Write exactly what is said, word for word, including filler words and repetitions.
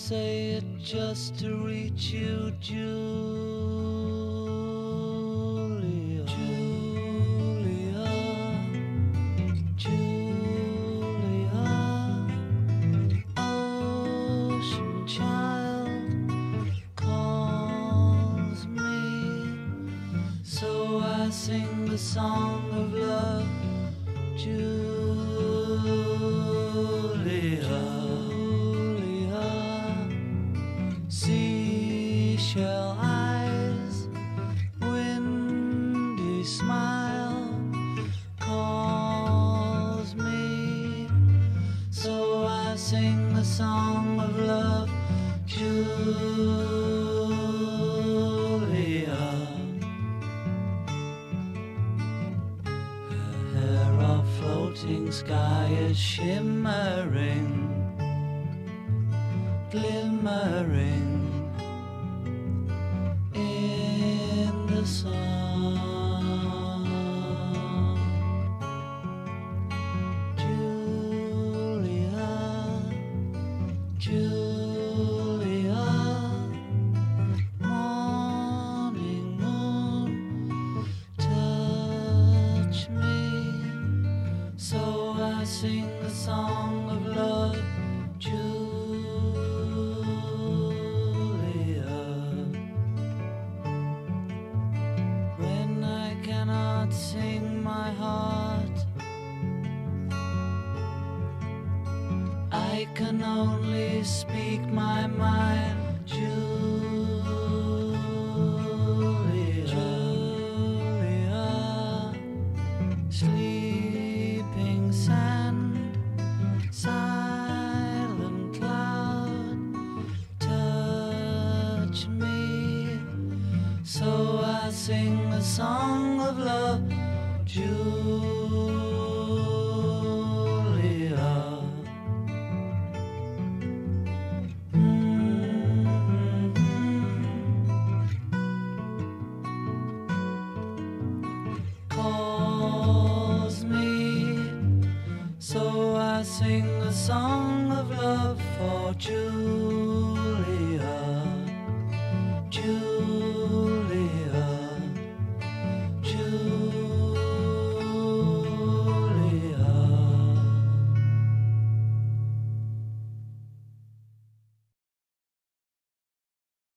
say it just to reach you, Julia. Julia, Julia, ocean child calls me, so I sing the song of love, Julia. Seashell eyes, windy smile calls me, so I sing the song of love, Julia. Her hair of floating sky is shimmering, glimmering in the sun. Julia, Julia, morning moon, touch me, so I sing the song of love, Julia. Sing my heart, I can only speak my mind, Julia. Julia, sleeping sand, silent cloud, touch me, so I sing the song of love, Julia. Mm-hmm. Calls me, so I sing the song